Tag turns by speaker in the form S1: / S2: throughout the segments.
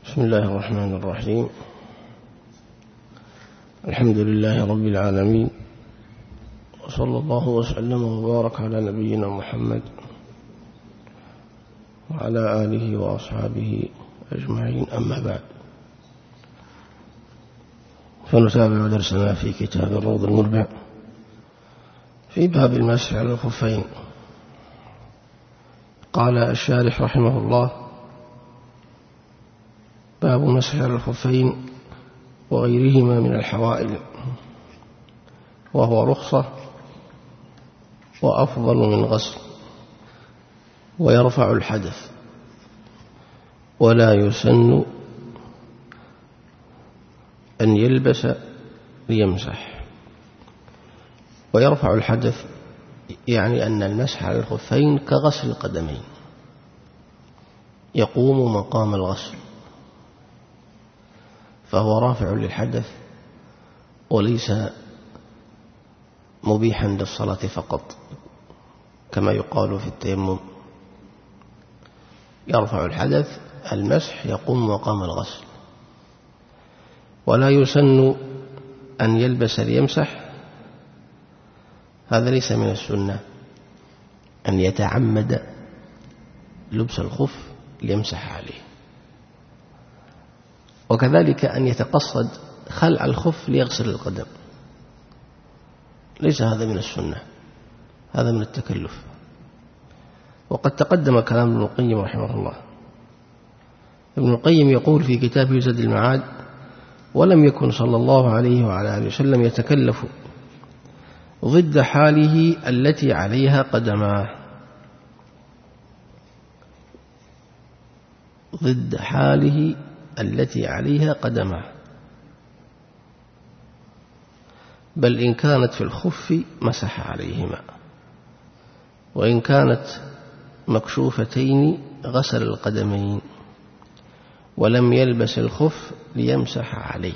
S1: بسم الله الرحمن الرحيم. الحمد لله رب العالمين، وصلى الله وسلم وبارك على نبينا محمد وعلى آله وأصحابه أجمعين، أما بعد، فنتابع درسنا في كتاب الروض المربع في باب المسح على الخفين. قال الشارح رحمه الله: باب مسح على الخفين وغيرهما من الحوائل، وهو رخصة وأفضل من غسل، ويرفع الحدث، ولا يسن أن يلبس ليمسح. ويرفع الحدث يعني أن المسح على الخفين كغسل القدمين، يقوم مقام الغسل، فهو رافع للحدث وليس مبيحا للصلاة فقط كما يقال في التيمم. يرفع الحدث، المسح يقوم مقام الغسل. ولا يسن أن يلبس ليمسح، هذا ليس من السنة أن يتعمد لبس الخف ليمسح عليه، وكذلك أن يتقصد خلع الخف ليغسل القدم، ليس هذا من السنة، هذا من التكلف. وقد تقدم كلام ابن القيم رحمه الله. ابن القيم يقول في كتابه زاد المعاد: ولم يكن صلى الله عليه وعلى آله وسلم يتكلف ضد حاله التي عليها قدماه، ضد حاله التي عليها قدماه، بل إن كانت في الخف مسح عليهما، وإن كانت مكشوفتين غسل القدمين، ولم يلبس الخف ليمسح عليه.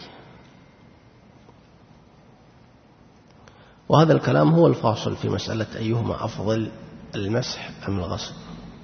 S1: وهذا الكلام هو الفاصل في مسألة أيهما أفضل، المسح أم الغسل.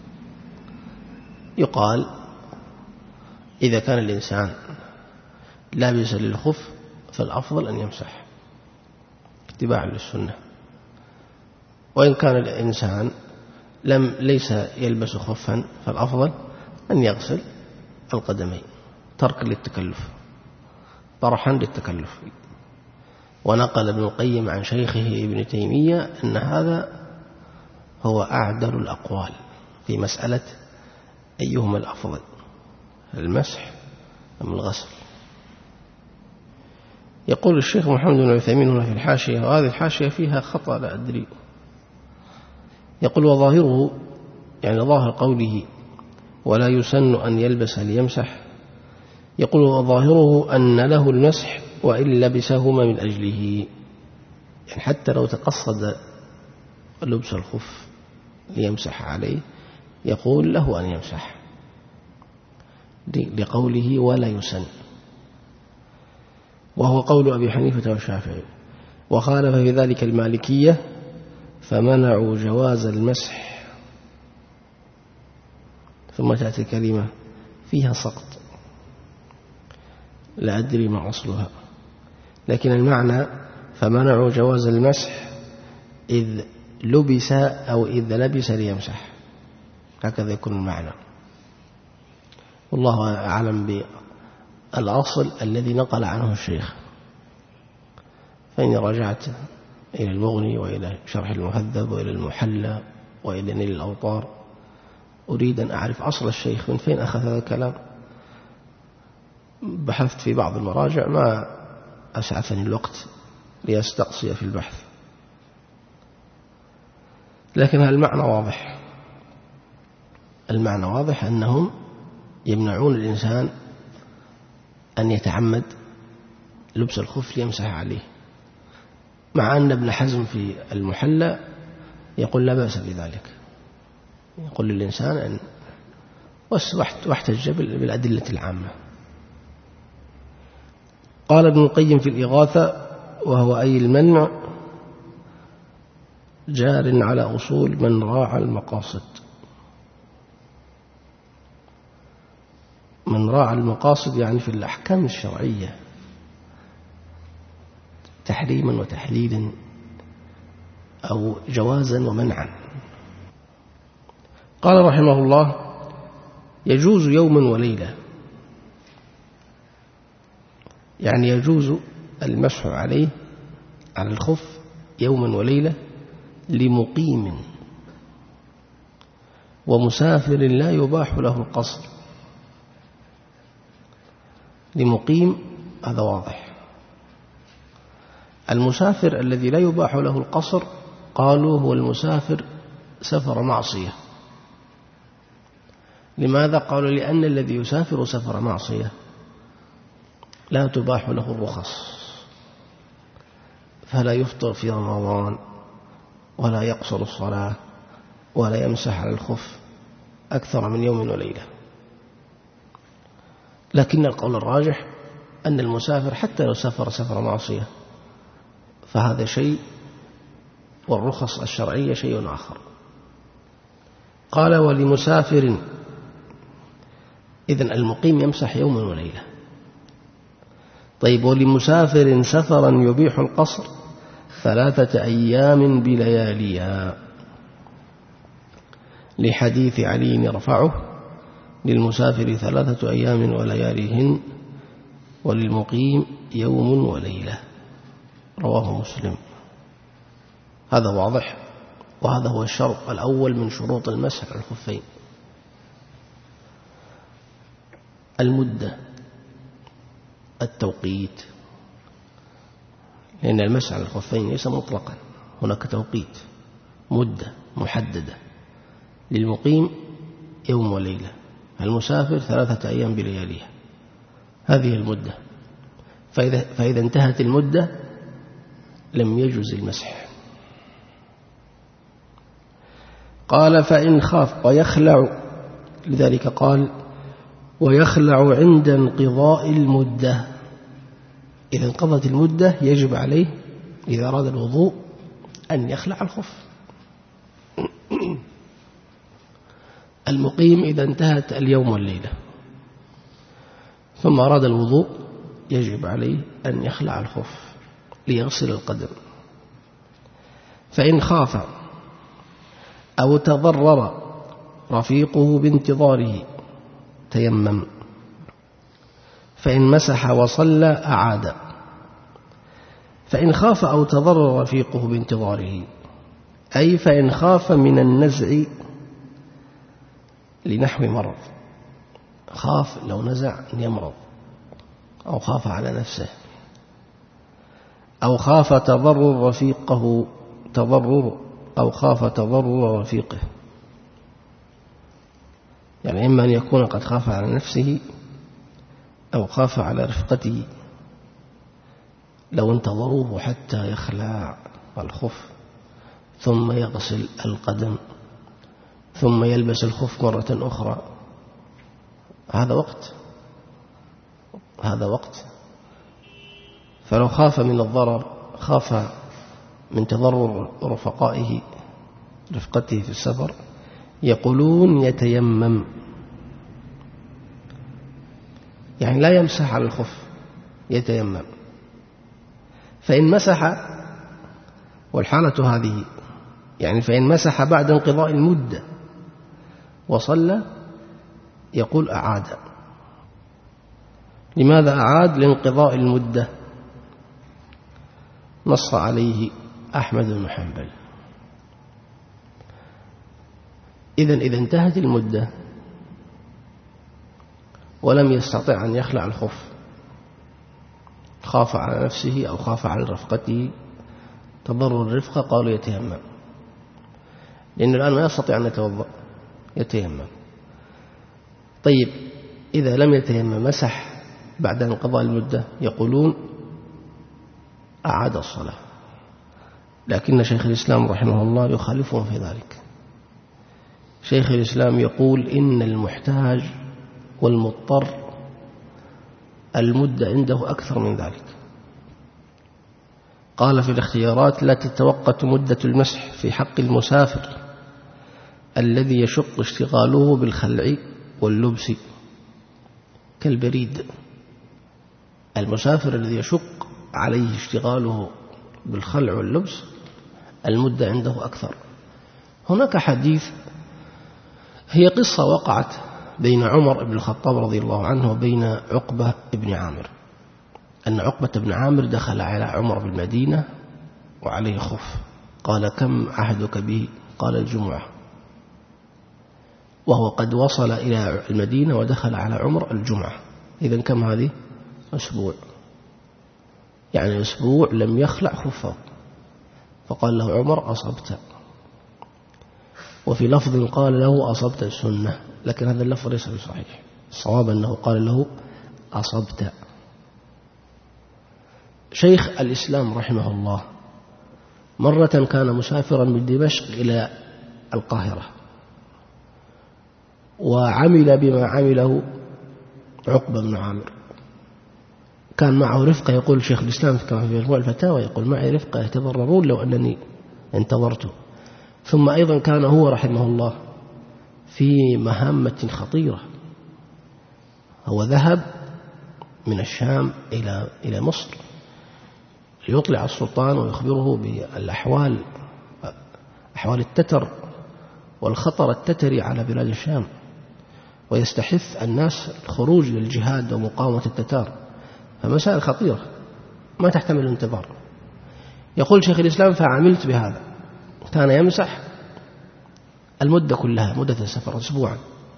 S1: يقال إذا كان الإنسان لابسا للخف فالأفضل أن يمسح اتباعا للسنة، وإن كان الإنسان ليس يلبس خفا فالأفضل أن يغسل القدمين تركا للتكلف، طرحا للتكلف. ونقل ابن القيم عن شيخه ابن تيمية أن هذا هو أعدل الأقوال في مسألة أيهما الأفضل، المسح أم الغسل. يقول الشيخ محمد بن عثيمين هنا في الحاشية، وهذه الحاشية فيها خطأ لا أدري. يقول: وظاهره، يعني ظاهر قوله ولا يسن أن يلبس ليمسح، يقول: وظاهره أن له المسح وإن لبسهما من أجله، يعني حتى لو تقصد لبس الخف ليمسح عليه يقول له أن يمسح، لقوله ولا يسن، وهو قول أبي حنيفة والشافعي. وخالف في ذلك المالكية فمنعوا جواز المسح. ثم تأتي كلمة فيها سقط لا أدري ما أصلها، لكن المعنى فمنعوا جواز المسح إذ لبس أو إذ لبس ليمسح، هكذا يكون المعنى. والله أعلم بالأصل الذي نقل عنه الشيخ، فإني رجعت إلى المغني وإلى شرح المهذب وإلى المحلى وإلى نيل الأوطار أريد أن أعرف أصل الشيخ من فين أخذ هذا الكلام. بحثت في بعض المراجع ما أسعفني الوقت ليستقصي في البحث، لكن المعنى واضح، المعنى واضح أنهم يمنعون الإنسان أن يتعمد لبس الخف ليمسح عليه، مع أن ابن حزم في المحلى يقول لا بأس بذلك، يقول للإنسان أن واحتج بالأدلة العامة. قال ابن القيم في الإغاثة: وهو أي المنع جار على أصول من راعى المقاصد، من من راعى المقاصد يعني في الأحكام الشرعية تحريما وتحليلا أو جوازا ومنعا. قال رحمه الله: يجوز يوما وليلة، يعني يجوز المسح عليه على الخف يوما وليلة لمقيم ومسافر لا يباح له القصر. لمقيم هذا واضح. المسافر الذي لا يباح له القصر قالوا هو المسافر سفر معصية. لماذا؟ قالوا لأن الذي يسافر سفر معصية لا تباح له الرخص، فلا يفطر في رمضان ولا يقصر الصلاة ولا يمسح على الخف أكثر من يوم وليلة. لكن القول الراجح أن المسافر حتى لو سافر سفر معصية فهذا شيء، والرخص الشرعية شيء آخر. قال: ولمسافر، إذن المقيم يمسح يوما وليلة. طيب، ولمسافر سفرا يبيح القصر 3 أيام بلياليها، لحديث علي رفعه: للمسافر 3 أيام ولياليهن وللمقيم يوم وليلة، رواه مسلم. هذا واضح، وهذا هو الشرط الأول من شروط المسح على الخفين. المدة، التوقيت، لأن المسح على الخفين ليس مطلقا، هناك توقيت، مدة محددة. للمقيم يوم وليلة، المسافر 3 أيام بلياليها، هذه المدة. فإذا انتهت المدة لم يجوز المسح. قال: فإن خاف ويخلع، لذلك قال: ويخلع عند انقضاء المدة. إذا انقضت المدة يجب عليه إذا أراد الوضوء أن يخلع الخف. المقيم إذا انتهت اليوم والليلة ثم أراد الوضوء يجب عليه أن يخلع الخف ليغسل القدم. فإن خاف أو تضرر رفيقه بانتظاره تيمم، فإن مسح وصلى أعاد. فإن خاف أو تضرر رفيقه بانتظاره، أي فإن خاف من النزع لنحو مرض، خاف لو نزع أن يمرض، أو خاف على نفسه، أو خاف تضرر رفيقه أو خاف تضرر رفيقه، يعني إما أن يكون قد خاف على نفسه أو خاف على رفقته، لو انتظروه حتى يخلع الخف ثم يغسل القدم ثم يلبس الخف مرة أخرى، هذا وقت. فلو خاف من الضرر، خاف من تضرر رفقته في السفر، يقولون يتيمم، يعني لا يمسح على الخف، يتيمم. فإن مسح، والحالة هذه يعني فإن مسح بعد انقضاء المدة وصلى يقول أعاد. لماذا أعاد؟ لانقضاء المدة، نص عليه أحمد بن حنبل. إذا انتهت المدة ولم يستطع أن يخلع الخف، خاف على نفسه أو خاف على رفقته تضرر الرفقة، قالوا يتيمم، لأنه الآن ما يستطيع أن يتوضأ، يتيمم. طيب، إذا لم يتيمم مسح بعد انقضاء المدة، يقولون أعاد الصلاة. لكن شيخ الإسلام رحمه الله يخالفهم في ذلك. شيخ الإسلام يقول إن المحتاج والمضطر المدة عنده أكثر من ذلك. قال في الاختيارات: لا تتوقت مدة المسح في حق المسافر الذي يشق اشتغاله بالخلع واللبس، كالبريد. المسافر الذي يشق عليه اشتغاله بالخلع واللبس المدة عنده أكثر. هناك حديث، هي قصة وقعت بين عمر بن الخطاب رضي الله عنه وبين عقبة بن عامر، أن عقبة بن عامر دخل على عمر بالمدينة وعليه خف، قال: كم عهدك به؟ قال: الجمعة. وهو قد وصل إلى المدينة ودخل على عمر الجمعة، إذن كم هذه؟ أسبوع، يعني أسبوع لم يخلع خفه. فقال له عمر: أصبت. وفي لفظ قال له: أصبت السنة، لكن هذا اللفظ ليس بصحيح، الصواب أنه قال له: أصبت. شيخ الإسلام رحمه الله مرة كان مسافرا من دمشق إلى القاهرة، وعمل بما عمله عقبة بن عامر. كان معه رفقة، يقول شيخ الإسلام كما في مجموع الفتاوى، يقول: معي رفقة يتضررون لو أنني انتظرته. ثم أيضا كان هو رحمه الله في مهمة خطيرة، هو ذهب من الشام إلى مصر ليطلع السلطان ويخبره بالأحوال، أحوال التتر والخطر التتري على بلاد الشام، ويستحث الناس الخروج للجهاد ومقاومة التتار. فمسائل خطيرة ما تحتمل الانتظار. يقول شيخ الإسلام: فعملت بهذا. كان يمسح المدة كلها، مدة السفر أسبوعا.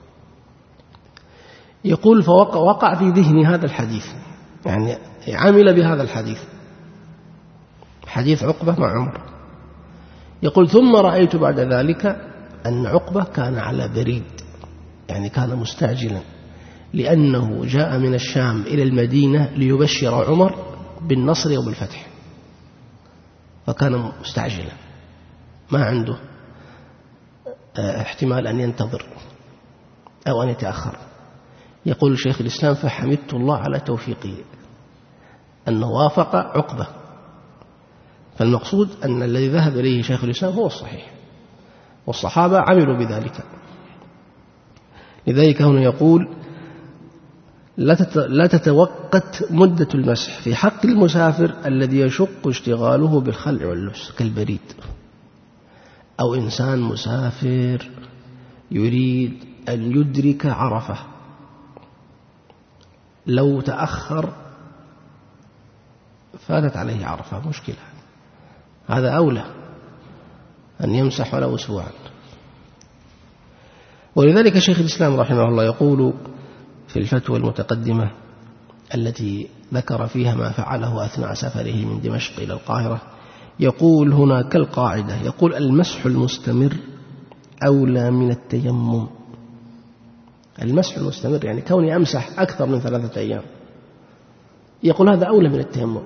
S1: يقول: فوقع في ذهني هذا الحديث، يعني عمل بهذا الحديث، حديث عقبة مع عمر. يقول: ثم رأيت بعد ذلك أن عقبة كان على بريد، يعني كان مستعجلا، لأنه جاء من الشام إلى المدينة ليبشر عمر بالنصر وبالفتح، فكان مستعجلا ما عنده احتمال أن ينتظر أو أن يتأخر. يقول شيخ الإسلام: فحمدت الله على توفيقه أنه وافق عقبة. فالمقصود أن الذي ذهب إليه شيخ الإسلام هو الصحيح، والصحابة عملوا بذلك. لذلك هنا يقول: لا تتوقت مدة المسح في حق المسافر الذي يشق اشتغاله بالخلع واللبس كالبريد، أو إنسان مسافر يريد أن يدرك عرفة، لو تأخر فاتت عليه عرفة، مشكلة. هذا أولى أن يمسح ولو أسبوعا. ولذلك شيخ الإسلام رحمه الله يقول في الفتوى المتقدمة التي ذكر فيها ما فعله أثناء سفره من دمشق إلى القاهرة، يقول هنا كالقاعدة، يقول: المسح المستمر أولى من التيمم. المسح المستمر يعني كوني أمسح أكثر من 3 أيام، يقول هذا أولى من التيمم.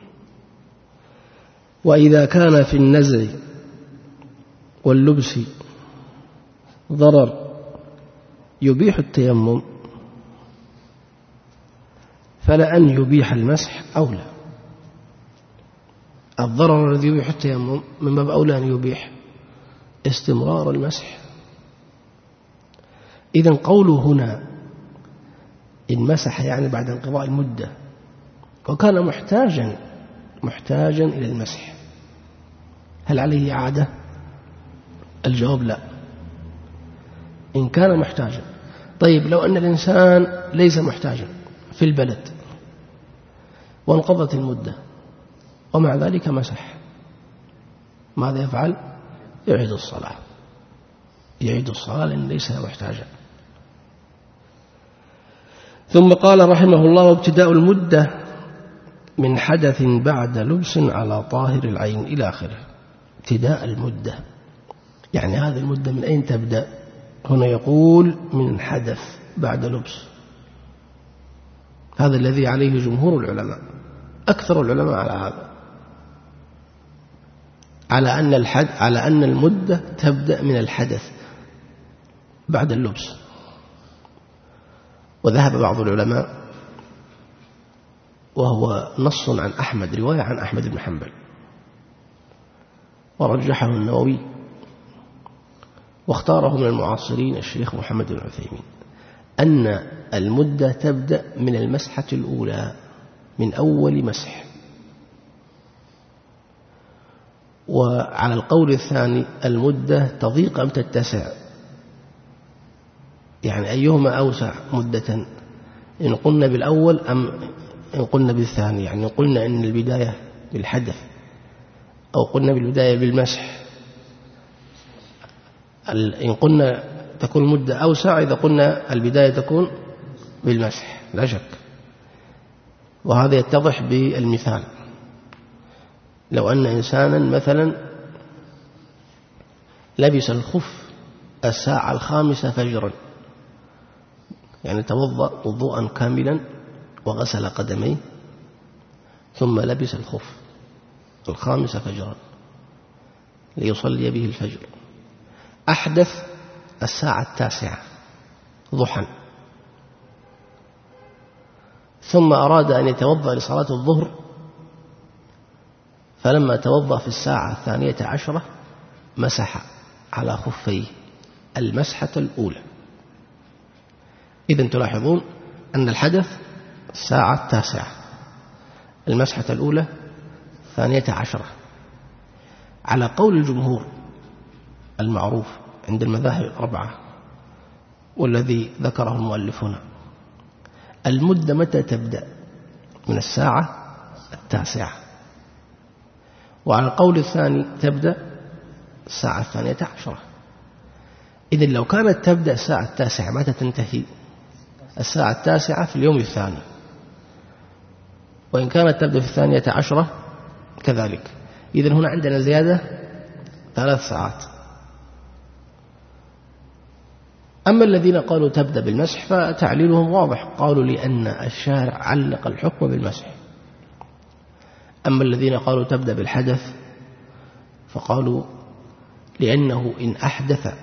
S1: وإذا كان في النزع واللبس ضرر يبيح التيمم، فلأن يبيح المسح أولى. الضرر الذي يبيح التيمم من باب أولى أن يبيح استمرار المسح. إذن قوله هنا إن مسح يعني بعد انقضاء المدة، وكان محتاجا إلى المسح، هل عليه إعادة؟ الجواب لا، إن كان محتاجا. طيب لو أن الإنسان ليس محتاجا في البلد وانقضت المدة ومع ذلك مسح، ماذا يفعل؟ يعيد الصلاة لأن ليس محتاجا. ثم قال رحمه الله: وابتداء المدة من حدث بعد لبس على طاهر العين إلى آخره. ابتداء المدة يعني هذه المدة من أين تبدأ؟ هنا يقول من حدث بعد لبس. هذا الذي عليه جمهور العلماء، أكثر العلماء على هذا، على أن المدة تبدأ من الحدث بعد اللبس. وذهب بعض العلماء، وهو نص عن أحمد، رواية عن أحمد بن حنبل، ورجحه النووي، واختاره من المعاصرين الشيخ محمد بن عثيمين، أن المدة تبدأ من المسحة الأولى، من أول مسح. وعلى القول الثاني المدة تضيق أم تتسع، يعني أيهما أوسع مدة، إن قلنا بالأول أم إن قلنا بالثاني، يعني إن قلنا إن البداية بالحدث أو قلنا بالبداية بالمسح. إن قلنا تكون المدة أوسع إذا قلنا البداية تكون بالمسح لا شك، وهذا يتضح بالمثال. لو أن إنسانا مثلا لبس الخف الساعة 5 فجرا، يعني توضأ وضوءا كاملا وغسل قدميه ثم لبس الخف 5 فجرا ليصلي به الفجر، أحدث الساعة 9 ضحى، ثم أراد أن يتوضأ لصلاة الظهر، فلما توضأ في الساعة 12 مسح على خفيه المسحة الأولى. إذن تلاحظون أن الحدث الساعة 9، المسحة الأولى 12. على قول الجمهور المعروف عند المذاهب الأربعة والذي ذكره المؤلف هنا، المدة متى تبدأ؟ من الساعة 9. وعلى القول الثاني تبدأ الساعة 12. إذن لو كانت تبدأ الساعة 9 متى تنتهي؟ الساعة 9 في اليوم الثاني، وإن كانت تبدأ في 12 كذلك. إذن هنا عندنا زيادة 3 ساعات. أما الذين قالوا تبدأ بالمسح فتعليلهم واضح، قالوا لأن الشارع علق الحكم بالمسح. أما الذين قالوا تبدأ بالحدث فقالوا لأنه إن أحدث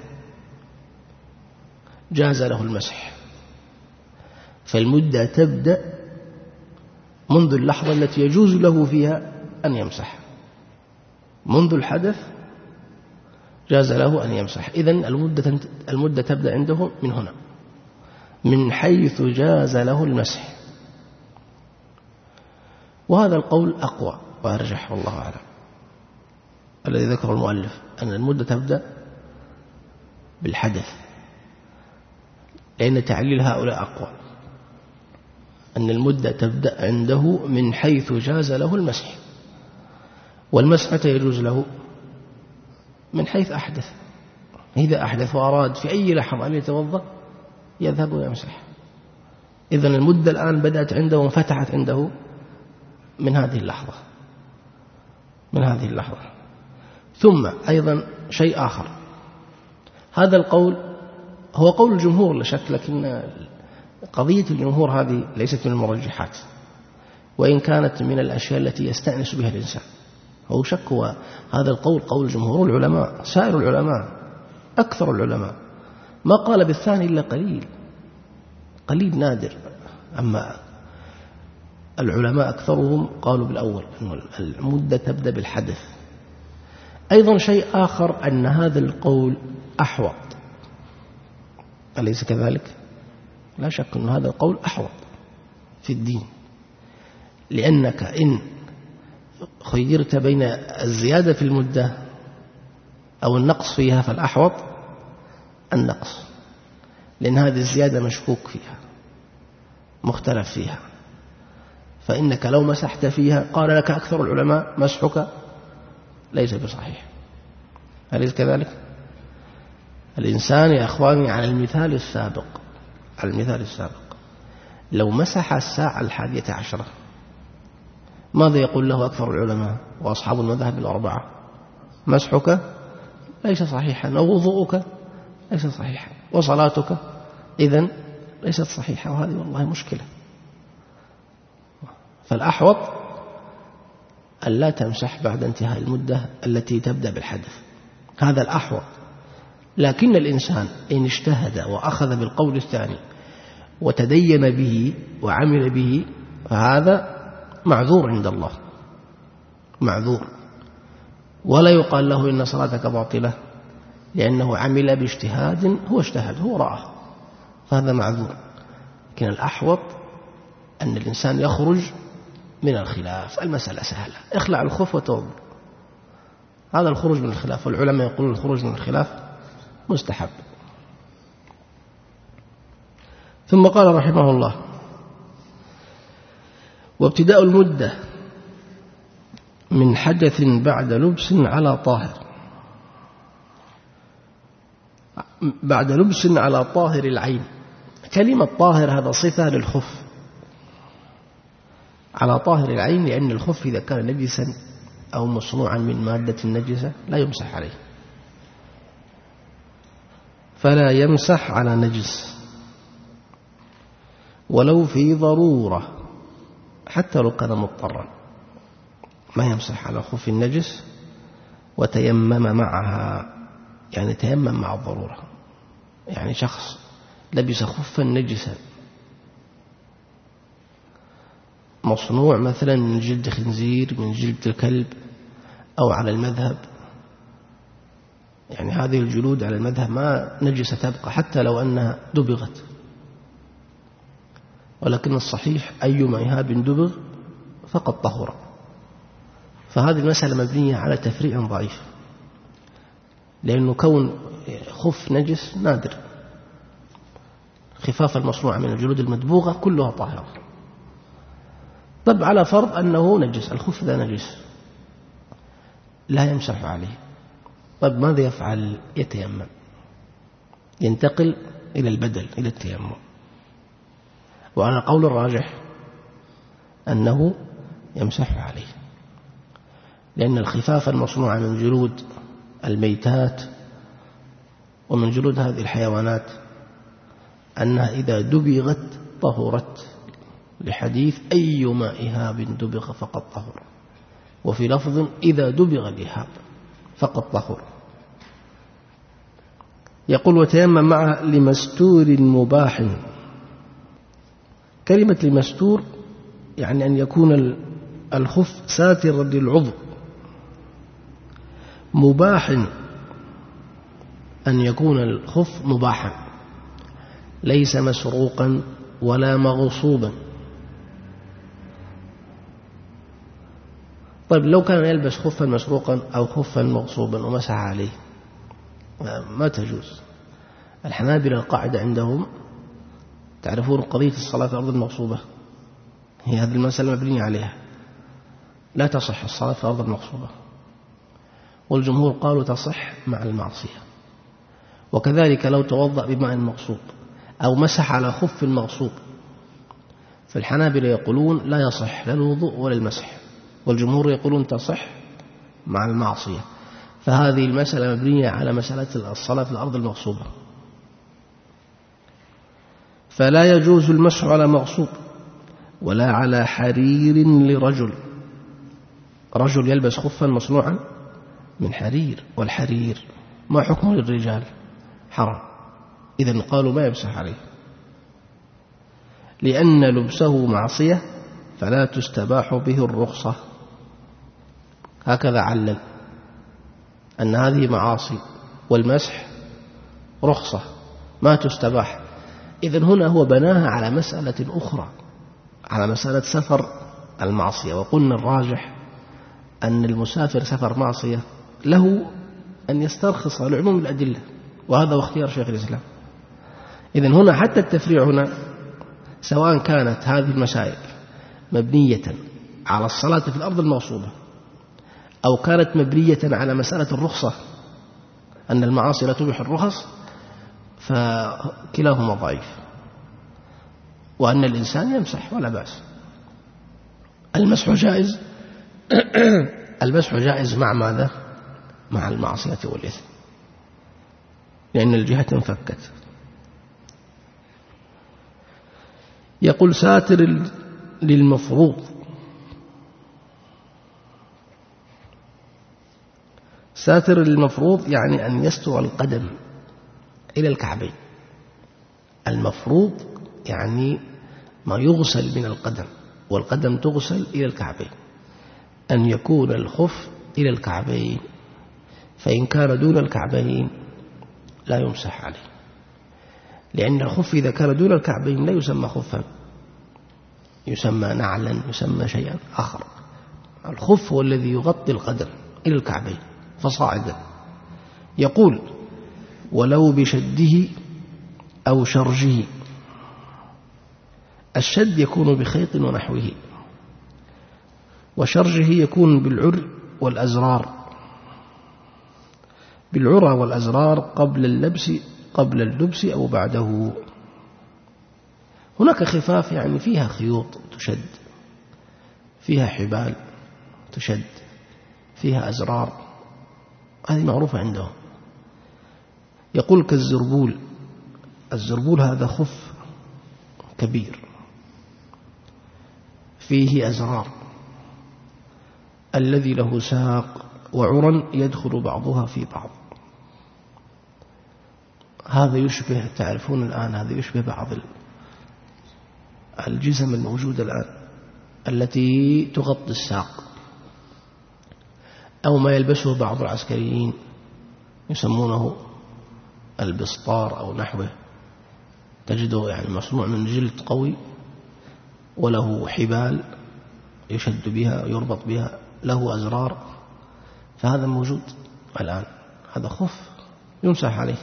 S1: جاز له المسح، فالمدة تبدأ منذ اللحظة التي يجوز له فيها أن يمسح، منذ الحدث جاز له أن يمسح. إذن المدة تبدأ عنده من هنا، من حيث جاز له المسح. وهذا القول أقوى وأرجح والله أعلم، الذي ذكر المؤلف أن المدة تبدأ بالحدث، لأن تعليل هؤلاء أقوى، أن المدة تبدأ عنده من حيث جاز له المسح. والمسح متى يجوز له؟ من حيث أحدث. إذا أحدث وأراد في أي لحظة أن يتوضأ يذهب ويمسح. إذن المدة الآن بدأت عنده وانفتحت عنده من هذه اللحظة، من هذه اللحظة. ثم أيضا شيء آخر، هذا القول هو قول الجمهور لا شك، لكن قضية الجمهور هذه ليست من المرجحات، وإن كانت من الأشياء التي يستأنس بها الإنسان. هو شك هو هذا القول قول جمهور العلماء، سائر العلماء أكثر العلماء ما قال بالثاني إلا قليل نادر. أما العلماء أكثرهم قالوا بالأول أن المدة تبدأ بالحدث. أيضا شيء آخر أن هذا القول أحوط، أليس كذلك؟ لا شك أن هذا القول أحوط في الدين، لأنك إن خيرت بين الزيادة في المدة أو النقص فيها فالأحوط النقص، لأن هذه الزيادة مشكوك فيها مختلف فيها. فإنك لو مسحت فيها قال لك أكثر العلماء مسحك ليس بصحيح، أليس كذلك؟ الإنسان يا أخواني على المثال السابق لو مسح الساعة 11 ماذا يقول له أكثر العلماء وأصحاب المذاهب الأربعة؟ مسحك ليس صحيحا، أو وضوءك ليس صحيحا، وصلاتك إذن ليست صحيحة، وهذه والله مشكلة. فالأحوط أن لا تمسح بعد انتهاء المدة التي تبدأ بالحدث، هذا الأحوط. لكن الإنسان إن اجتهد وأخذ بالقول الثاني وتدين به وعمل به فهذا معذور عند الله، معذور، ولا يقال له إن صلاتك باطلة، لأنه عمل باجتهاد، هو اجتهد، هو رأى، فهذا معذور. لكن الأحوط أن الإنسان يخرج من الخلاف. المسألة سهلة، اخلع الخف وتوضأ، هذا الخروج من الخلاف، والعلماء يقولون الخروج من الخلاف مستحب. ثم قال رحمه الله: وابتداء المدة من حدث بعد لبس على طاهر، بعد لبس على طاهر العين. كلمة طاهر هذا صفة للخف على طاهر العين، لأن الخف إذا كان نجسا أو مصنوعا من مادة نجسة لا يمسح عليه، فلا يمسح على نجس ولو في ضرورة، حتى لو كان مضطرا ما يمسح على خف النجس. وتيمم معها، يعني تيمم مع الضرورة، يعني شخص لبس خفا نجسا مصنوع مثلا من جلد خنزير، من جلد الكلب، أو على المذهب، يعني هذه الجلود على المذهب ما نجسة تبقى حتى لو أنها دبغت، ولكن الصحيح أيما إهاب دبغ فقد طهر. فهذه المسألة مبنية على تفريع ضعيف، لأنه كون خف نجس نادر، خفاف المصنوع من الجلود المدبوغة كلها طاهرة. طب على فرض أنه نجس، الخف ذا نجس لا يمسح عليه، طب ماذا يفعل؟ يتيمم، ينتقل إلى البدل، إلى التيمم. وعلى قول الراجح أنه يمسح عليه، لأن الخفاف المصنوع من جلود الميتات ومن جلود هذه الحيوانات أنها إذا دبغت طهرت، لحديث أيما إهاب دبغ فقد طهر، وفي لفظ إذا دبغ الإهاب فقد طهر. يقول: وتيمم معه لمستور مباح. كلمة لمستور يعني أن يكون الخف ساترا للعضو، مباح أن يكون الخف مباحا ليس مسروقا ولا مغصوبا. طيب لو كان يلبس خفا مسروقا أو خفا مغصوبا ومسح عليه ما تجوز. الحنابلة القاعدة عندهم، تعرفون قضية الصلاة في الأرض المغصوبة، هي هذه المسألة مبنية عليها، لا تصح الصلاة في الأرض المغصوبة، والجمهور قالوا تصح مع المعصية. وكذلك لو توضأ بماء مغصوب أو مسح على خف مغصوب، فالحنابلة يقولون لا يصح لا الوضوء ولا المسح، والجمهور يقولون تصح مع المعصية. فهذه المسألة مبنية على مسألة الصلاة في الأرض المغصوبة. فلا يجوز المسح على مغصوب ولا على حرير لرجل، رجل يلبس خفا مصنوعا من حرير، والحرير ما حكمه للرجال؟ حرام، إذن قالوا ما يمسح عليه، لأن لبسه معصية فلا تستباح به الرخصة. هكذا علل أن هذه معاصي والمسح رخصة ما تستباح. إذن هنا هو بناها على مسألة أخرى، على مسألة سفر المعصية. وقلنا الراجح أن المسافر سفر معصية له أن يسترخص لعموم الأدلة، وهذا هو اختيار شيخ الإسلام. إذن هنا حتى التفريع هنا سواء كانت هذه المسائل مبنية على الصلاة في الأرض المغصوبة أو كانت مبنية على مسألة الرخصة أن المعاصي لا تبيح الرخص، فكلاهما ضعيف، وأن الإنسان يمسح ولا بأس. المسح جائز المسح جائز مع ماذا؟ مع المعصية والإثم، لأن الجهة انفكت. يقول: ساتر للمفروض. ساتر للمفروض يعني أن يستر القدم إلى الكعبين. المفروض يعني ما يغسل من القدم، والقدم تغسل إلى الكعبين، أن يكون الخف إلى الكعبين، فإن كان دون الكعبين لا يمسح عليه. لأن الخف إذا كان دون الكعبين لا يسمى خفا، يسمى نعلا، يسمى شيئا آخر. الخف هو الذي يغطي القدم إلى الكعبين فصاعدا. يقول ولو بشده أو شرجه. الشد يكون بخيط ونحوه، وشرجه يكون بالعر والأزرار، بالعرى والأزرار قبل اللبس أو بعده. هناك خفاف يعني فيها خيوط تشد، فيها حبال تشد، فيها أزرار، هذه معروفة عندهم. يقول كالزربول. الزربول هذا خف كبير فيه أزرار، الذي له ساق وعرى يدخل بعضها في بعض. هذا يشبه، تعرفون الآن، هذا يشبه بعض الجزم الموجودة الآن التي تغطي الساق، أو ما يلبسه بعض العسكريين يسمونه البسطار أو نحوه، تجده يعني مصنوع من جلد قوي وله حبال يشد بها ويربط بها، له أزرار، فهذا موجود الآن، هذا خف يمسح عليه.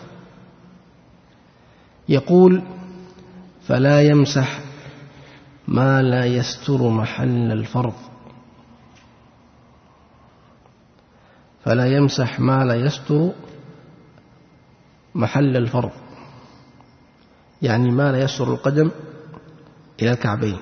S1: يقول فلا يمسح ما لا يستر محل الفرض. فلا يمسح ما لا يستر محل الفرض، يعني ما لا يستر القدم إلى الكعبين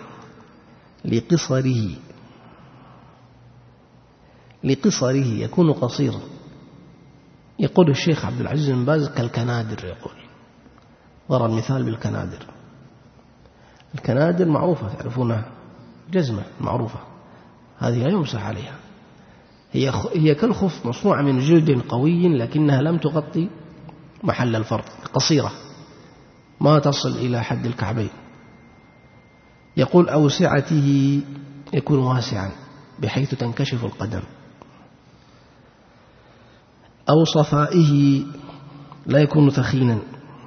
S1: لقصره يكون قصيرا. يقول الشيخ عبد العزيز بن باز كالكنادر، يقول ضرب المثال بالكنادر. الكنادر معروفة تعرفونها، جزمة معروفة، هذه لا يمسح عليها، هي كالخف مصنوعة من جلد قوي لكنها لم تغطي محل الفرض، قصيرة ما تصل إلى حد الكعبين. يقول أوسعته يكون واسعا بحيث تنكشف القدم، أو صفائه لا يكون ثخينا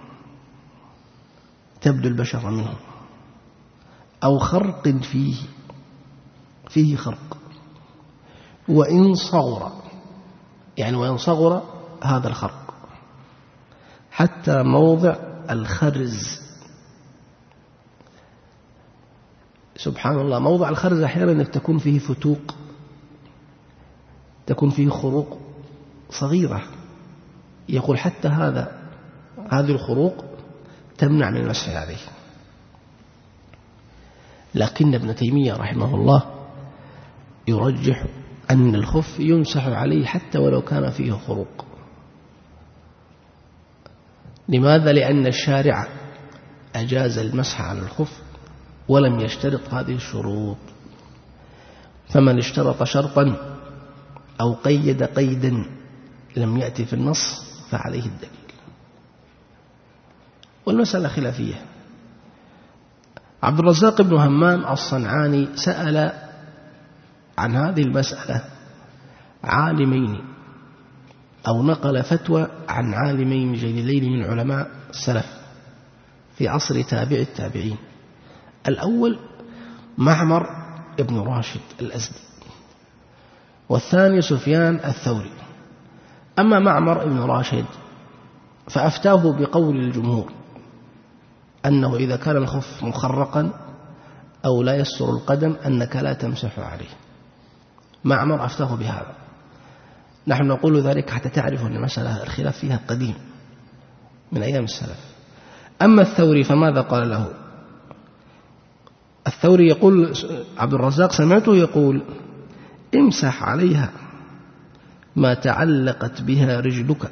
S1: تبدو البشرة منه، أو خرق فيه خرق، وإن صغر، يعني وإن صغر هذا الخرق حتى موضع الخرز. سبحان الله، موضع الخرز أحيانا تكون فيه فتوق، تكون فيه خروق صغيرة. يقول حتى هذه الخروق تمنع من المسح عليه. لكن ابن تيمية رحمه الله يرجح أن الخف يمسح عليه حتى ولو كان فيه خروق. لماذا؟ لأن الشارع أجاز المسح على الخف ولم يشترط هذه الشروط، فمن اشترط شرطا أو قيد قيدا لم يأتي في النص فعليه الدليل. والمسألة خلافية. عبد الرزاق بن همام الصنعاني سأل عن هذه المسألة عالمين، أو نقل فتوى عن عالمين جليلين من علماء السلف في عصر تابع التابعين. الأول معمر ابن راشد الأزدي، والثاني سفيان الثوري. أما معمر ابن راشد فأفتاه بقول الجمهور أنه إذا كان الخف مخرقا أو لا يستر القدم أنك لا تمسح عليه. معمر أفتاه بهذا. نحن نقول ذلك حتى تعرفوا أن المسألة الخلاف فيها قديم من أيام السلف. أما الثوري فماذا قال له؟ الثوري يقول، عبد الرزاق سمعته يقول امسح عليها ما تعلقت بها رجلك.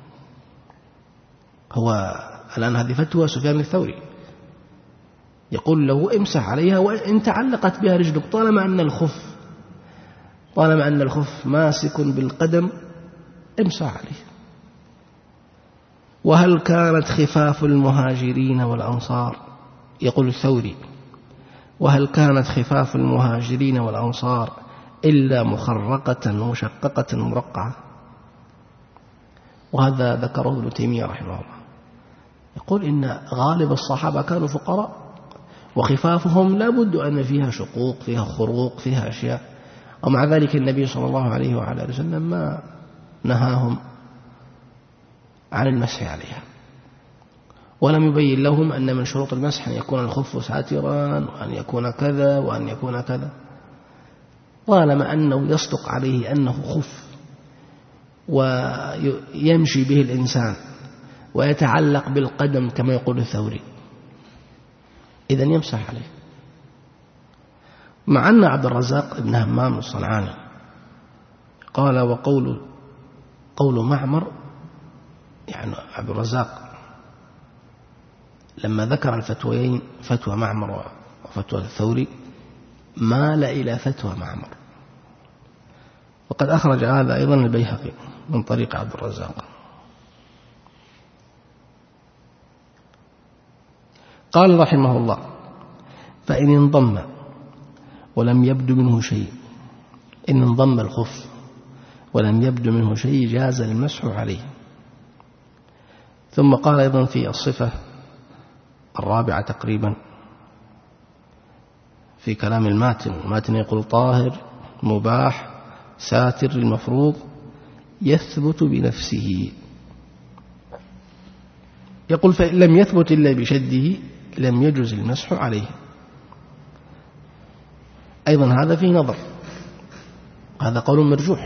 S1: هو الآن هذه فتوى سفيان الثوري، يقول له امسح عليها وإن تعلقت بها رجلك، طالما أن الخف ماسك بالقدم امسح عليه. وهل كانت خفاف المهاجرين والأنصار، يقول الثوري، وهل كانت خفاف المهاجرين والأنصار إلا مخرقة مشققة مرقعة؟ وهذا ذكره ابن تيمية رحمه الله. يقول إن غالب الصحابة كانوا فقراء، وخفافهم لا بد أن فيها شقوق، فيها خروق، فيها أشياء، ومع ذلك النبي صلى الله عليه وعلى آله وسلم ما نهاهم عن المسح عليها، ولم يبين لهم أن من شروط المسح أن يكون الخف ساترا، وأن يكون كذا وأن يكون كذا، طالما أنه يصدق عليه أنه خف ويمشي به الإنسان ويتعلق بالقدم كما يقول الثوري، إذن يمسح عليه. مع أن عبد الرزاق بن همام الصنعاني قال قول معمر، يعني عبد الرزاق لما ذكر الفتويين فتوى معمر وفتوى الثوري مال إلى فتوى معمر، وقد أخرج هذا أيضا البيهقي من طريق عبد الرزاق. قال رحمه الله: فإن انضم ولم يبد منه شيء، إن انضم الخف ولم يبد منه شيء جاز المسح عليه. ثم قال أيضا في الصفة الرابعة تقريبا في كلام الماتن يقول: طاهر مباح ساتر المفروض يثبت بنفسه. يقول: فإن لم يثبت إلا بشده لم يجوز المسح عليه. أيضا هذا فيه نظر، هذا قول مرجوح،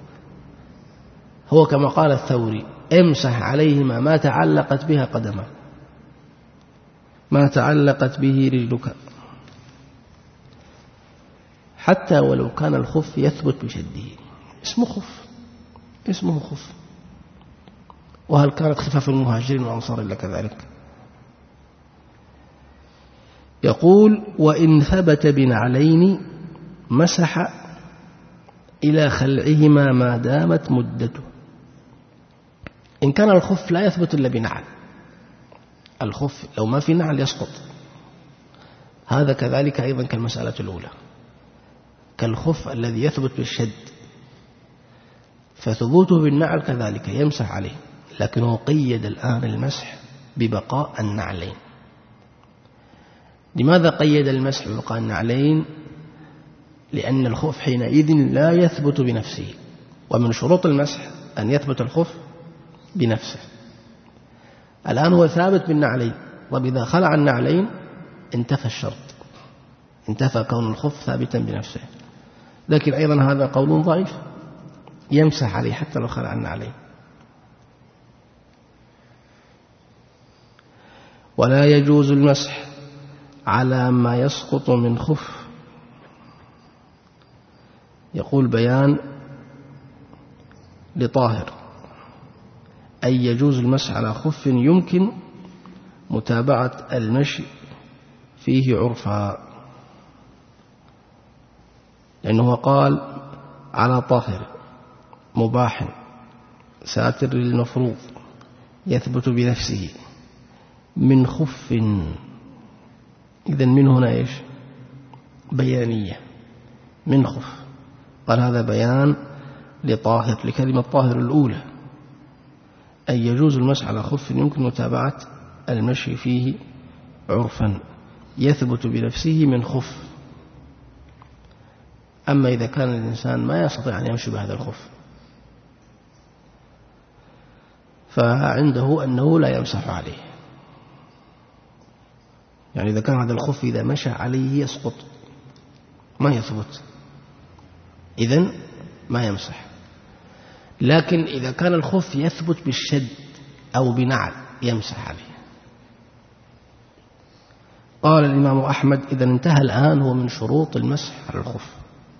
S1: هو كما قال الثوري: امسح عليهما ما تعلقت بها قدمه، ما تعلقت به رجلك، حتى ولو كان الخف يثبت بشده، اسمه خف. وهل كانت خفاف المهاجرين والأنصار إلا كذلك؟ يقول: وإن ثبت بنعلين مسح إلى خلعهما ما دامت مدته. إن كان الخف لا يثبت إلا بنعل، الخف لو ما في نعل يسقط، هذا كذلك أيضا كالمسألة الأولى، كالخف الذي يثبت بالشد، فثبوته بالنعل كذلك يمسح عليه، لكنه قيد الآن المسح ببقاء النعلين. لماذا قيد المسح ببقاء النعلين؟ لأن الخف حينئذ لا يثبت بنفسه، ومن شروط المسح أن يثبت الخف بنفسه. الآن هو ثابت بالنعلين، طب إذا خلع النعلين انتفى الشرط، انتفى كون الخف ثابتا بنفسه. لكن أيضا هذا قول ضعيف، يمسح عليه حتى لو خلع النعلين. ولا يجوز المسح على ما يسقط من خف. يقول: بيان لطاهر، أي يجوز المسح على خف يمكن متابعة المشي فيه عرفا، لأنه قال على طاهر مباح ساتر للمفروض يثبت بنفسه من خف. إذن من هنا إيش؟ بيانية، من خف. قال هذا بيان لطاهر، لكلمة طاهر الأولى، أي يجوز المسح على خف يمكن متابعة المشي فيه عرفا يثبت بنفسه من خف. أما إذا كان الإنسان ما يستطيع أن يمشي بهذا الخف فعنده أنه لا يمسح عليه، يعني إذا كان هذا الخف إذا مشى عليه يسقط ما يثبت، إذن ما يمسح. لكن إذا كان الخف يثبت بالشد أو بنعل يمسح عليه. قال الإمام أحمد: إذا انتهى الآن هو من شروط المسح على الخف.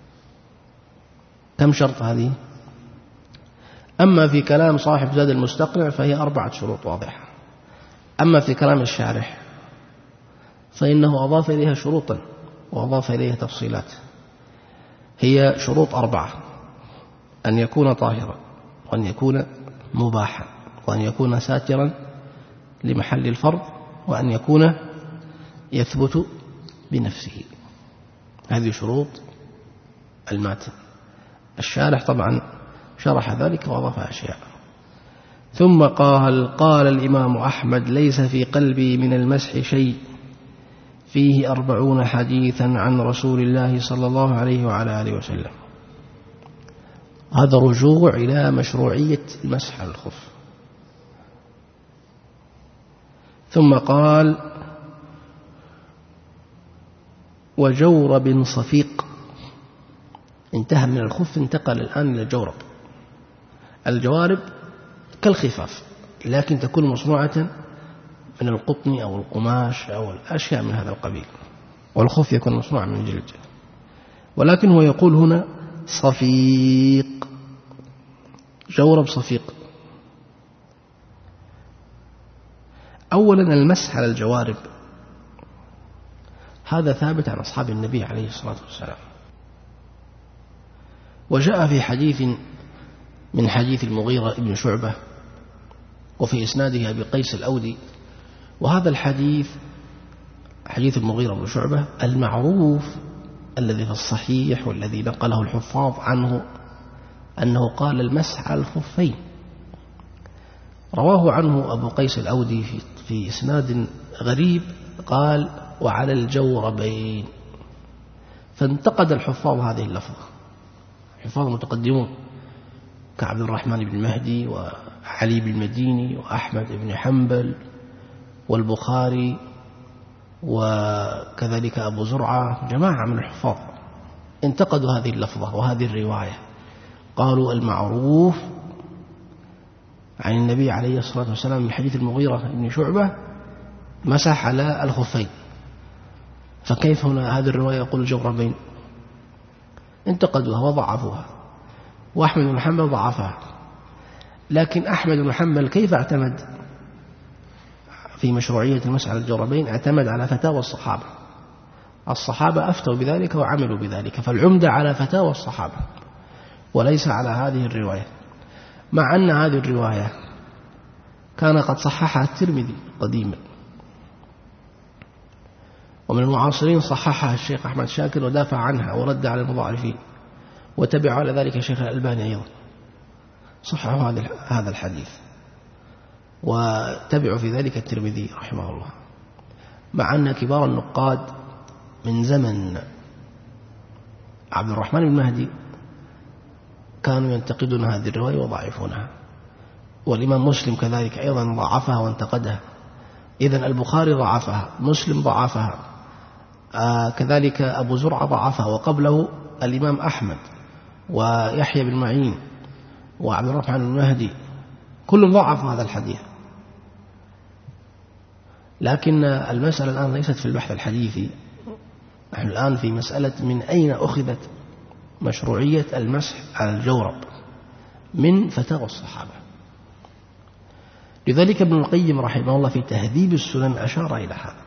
S1: كم شرط هذه؟ أما في كلام صاحب زاد المستقنع فهي 4 شروط واضحة. أما في كلام الشارح فإنه أضاف إليها شروطا وأضاف إليها تفصيلات. هي شروط 4: أن يكون طاهرا، وأن يكون مباحا، وأن يكون ساترا لمحل الفرض، وأن يكون يثبت بنفسه. هذه شروط الماتن. الشارح طبعا شرح ذلك وأضاف أشياء. ثم قال الإمام أحمد: ليس في قلبي من المسح شيء، فيه 40 حديثا عن رسول الله صلى الله عليه وعلى آله وسلم. هذا رجوع إلى مشروعية المسح على الخف. ثم قال: وجورب صفيق. انتهى من الخف، انتقل الآن إلى الجورب. الجوارب كالخفاف، لكن تكون مصنوعة من القطن أو القماش أو الأشياء من هذا القبيل، والخف يكون مصنوعا من جلد. ولكن هو يقول هنا صفيق، جورب صفيق. أولا المسح على الجوارب هذا ثابت عن أصحاب النبي عليه الصلاة والسلام، وجاء في حديث من حديث المغيرة بن شعبة، وفي إسناده أبي قيس الأودي. وهذا الحديث حديث المغيرة بن شعبة المعروف الذي في الصحيح والذي نقله الحفاظ عنه أنه قال المسح على الخفين. رواه عنه أبو قيس الأودي في إسناد غريب، قال: وعلى الجوربين. فانتقد الحفاظ هذه اللفظة، حفاظ متقدمون كعبد الرحمن بن مهدي وعلي بن المديني وأحمد بن حنبل والبخاري وكذلك أبو زرعة، جماعة من الحفاظ انتقدوا هذه اللفظة وهذه الرواية. قالوا المعروف عن النبي عليه الصلاة والسلام من حديث المغيرة بن شعبة مسح على الخفين، فكيف هنا هذه الرواية يقول الجوربين؟ انتقدوها وضعفوها، وأحمد بن حنبل ضعفها. لكن أحمد بن حنبل كيف اعتمد في مشروعية المسح على الجوربين؟ اعتمد على فتاوى الصحابة. الصحابة أفتوا بذلك وعملوا بذلك، فالعمدة على فتاوى الصحابة وليس على هذه الرواية، مع أن هذه الرواية كان قد صححها الترمذي قديما، ومن المعاصرين صححها الشيخ أحمد شاكر ودافع عنها ورد على المضاعفين، وتبع على ذلك الشيخ الألباني أيضا، صححوا هذا الحديث، وتبعوا في ذلك الترمذي رحمه الله. مع أن كبار النقاد من زمن عبد الرحمن بن مهدي كانوا ينتقدون هذه الرواية وضعفونها، والإمام مسلم كذلك أيضا ضعفها وانتقدها. إذن البخاري ضعفها، مسلم ضعفها، كذلك أبو زرعة ضعفها، وقبله الإمام أحمد ويحيى بن معين وعبد الرحمن بن مهدي، كلهم ضعفوا هذا الحديث. لكن المسألة الآن ليست في البحث الحديثي، نحن الآن في مسألة من أين أخذت مشروعية المسح على الجورب؟ من فتاوى الصحابة. لذلك ابن القيم رحمه الله في تهذيب السنن أشار إلى هذا.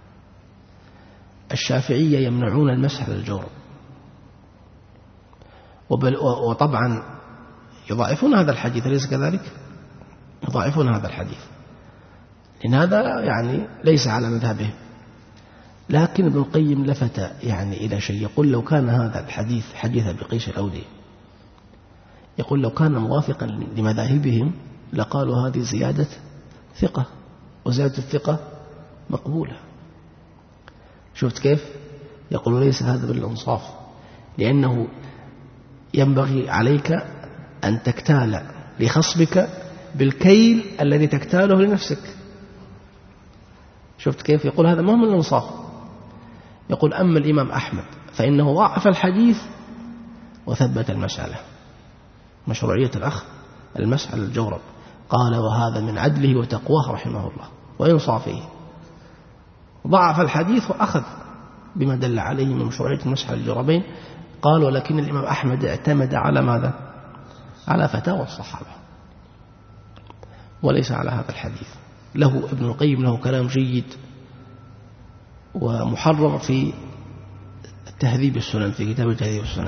S1: الشافعية يمنعون المسح على الجورب، وطبعا يضاعفون هذا الحديث، أليس كذلك؟ يضاعفون هذا الحديث لأن هذا يعني ليس على مذهبه. لكن ابن القيم لفت يعني إلى شيء، يقول لو كان هذا الحديث حديث أبي قيس الأودي، يقول لو كان موافقا لمذاهبهم لقالوا هذه زيادة ثقة، وزيادة الثقة مقبولة. شفت كيف؟ يقول ليس هذا بالإنصاف، لأنه ينبغي عليك أن تكتال لخصمك بالكيل الذي تكتاله لنفسك. شفت كيف؟ يقول هذا ما هو من الإنصاف. يقول أما الإمام أحمد فإنه ضعف الحديث وثبت المسألة، مشروعية الأخ المسح على الجورب. قال وهذا من عدله وتقواه رحمه الله وإنصافه، ضعف الحديث وأخذ بما دل عليه من مشروعية المسح على الجوربين. قال ولكن الإمام أحمد اعتمد على ماذا؟ على فتاوى الصحابة وليس على هذا الحديث. له ابن القيم له كلام جيد ومحرر في تهذيب السنن، في كتاب تهذيب السنن.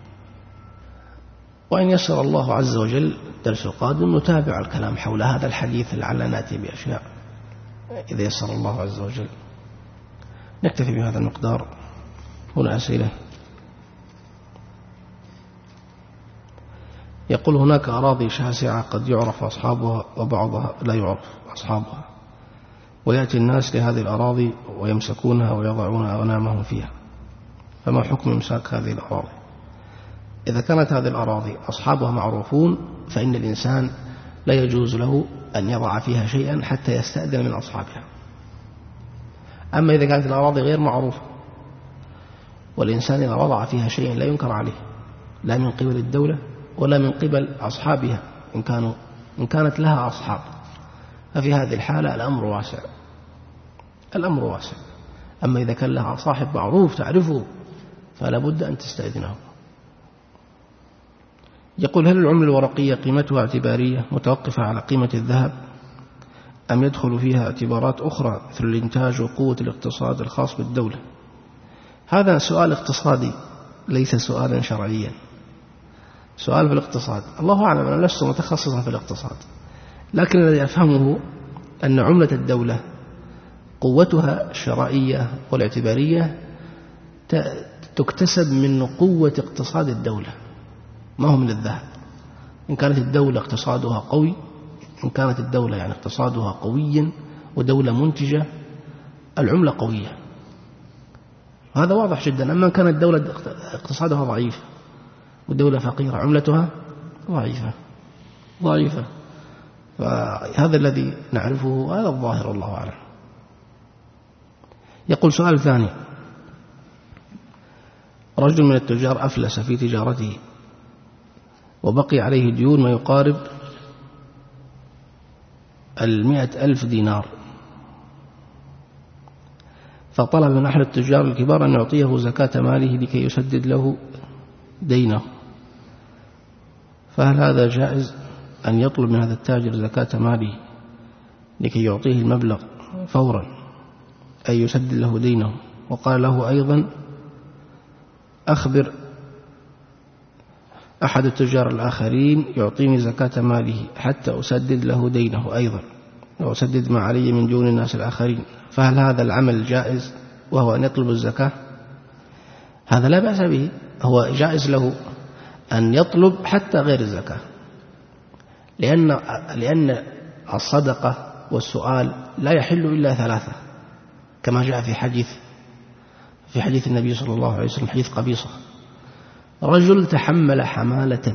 S1: وإن يسر الله عز وجل الدرس القادم نتابع الكلام حول هذا الحديث لعلنا نأتي بأشياء إذا يسر الله عز وجل. نكتفي بهذا المقدار. هنا أسئلة. يقول يقول هناك أراضي شاسعة قد يعرف أصحابها وبعضها لا يعرف أصحابها، ويأتي الناس لهذه الأراضي ويمسكونها ويضعون أغنامهم فيها، فما حكم إمساك هذه الأراضي؟ إذا كانت هذه الأراضي أصحابها معروفون فإن الإنسان لا يجوز له أن يضع فيها شيئا حتى يستأذن من أصحابها. أما إذا كانت الأراضي غير معروفة والإنسان إذا وضع فيها شيئا لا ينكر عليه لا من قبل الدولة ولا من قبل أصحابها إن كانت لها أصحاب، ففي هذه الحالة الأمر واسع. أما إذا كان لها صاحب معروف تعرفه فلا بد أن تستأذنه. يقول هل العملة الورقية قيمتها اعتبارية متوقفة على قيمة الذهب أم يدخل فيها اعتبارات أخرى مثل الإنتاج وقوة الاقتصاد الخاص بالدولة؟ هذا سؤال اقتصادي ليس سؤالا شرعيا، سؤال في الاقتصاد. الله أعلم، أنا لست متخصصا في الاقتصاد، لكن الذي أفهمه أن عملة الدولة قوتها الشرائية والاعتبارية تكتسب من قوة اقتصاد الدولة ما هو من الذهب. إن كانت الدولة اقتصادها قوي، إن كانت الدولة يعني اقتصادها قويا ودولة منتجة العملة قوية، هذا واضح جدا. أما كانت الدولة اقتصادها ضعيف والدولة فقيرة عملتها ضعيفة، فهذا الذي نعرفه هذا الظاهر الله أعلم. يقول سؤال ثاني: رجل من التجار أفلس في تجارته وبقي عليه ديون ما يقارب 100,000 دينار، فطلب من أحد التجار الكبار أن يعطيه زكاة ماله لكي يسدد له دينه، فهل هذا جائز أن يطلب من هذا التاجر زكاة ماله لكي يعطيه المبلغ فورا أي يسدد له دينه؟ وقال له أيضا: أخبر أحد التجار الآخرين يعطيني زكاة ماله حتى أسدد له دينه أيضا وأسدد ما علي من ديون الناس الآخرين، فهل هذا العمل جائز وهو أن يطلب الزكاة؟ هذا لا بأس به، هو جائز له أن يطلب حتى غير الزكاة، لأن الصدقة والسؤال لا يحل إلا ثلاثة، كما جاء في حديث النبي صلى الله عليه وسلم، حديث قبيصة: رجل تحمل حمالة،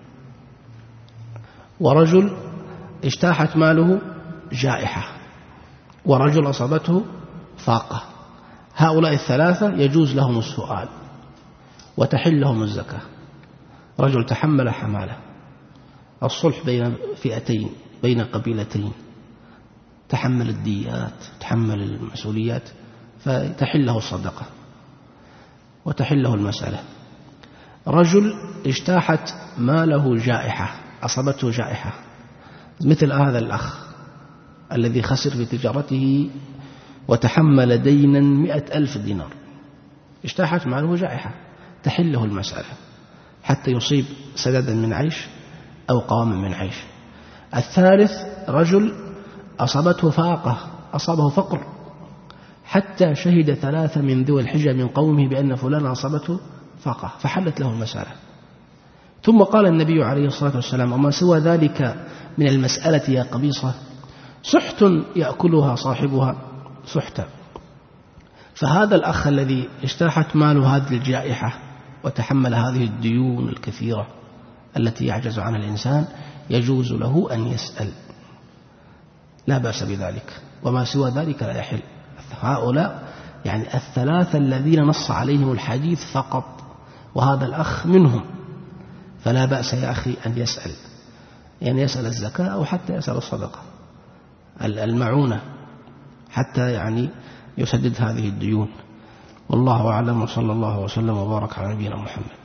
S1: ورجل اجتاحت ماله جائحة، ورجل أصابته فاقة. هؤلاء الثلاثة يجوز لهم السؤال وتحل لهم الزكاة. رجل تحمل حمالة، الصلح بين فئتين بين قبيلتين، تحمل الديات تحمل المسؤوليات، فتحل له الصدقة وتحل له المسألة. رجل اجتاحت ماله جائحة، أصابته جائحة، مثل هذا الأخ الذي خسر في تجارته وتحمل دينا 100,000 دينار، اجتاحت ماله جائحة، تحل له المسألة حتى يصيب سددا من عيش أو قواما من عيش. الثالث رجل أصابته فاقة، أصابه فقر، حتى شهد 3 من ذوي الحجة من قومه بأن فلان أصابته فاقة، فحلت له المسألة. ثم قال النبي عليه الصلاة والسلام: وما سوى ذلك من المسألة يا قبيصة سحت يأكلها صاحبها سحتا. فهذا الأخ الذي اجتاحت ماله هذه الجائحة وتحمل هذه الديون الكثيرة التي يعجز عنها الإنسان يجوز له أن يسأل، لا بأس بذلك، وما سوى ذلك لا يحل. هؤلاء يعني الثلاثة الذين نص عليهم الحديث فقط، وهذا الأخ منهم، فلا بأس يا أخي أن يسأل، يعني يسأل الزكاة أو حتى يسأل الصدقة المعونة حتى يعني يسدد هذه الديون. والله أعلم، وصلى الله وسلم وبارك على نبينا محمد.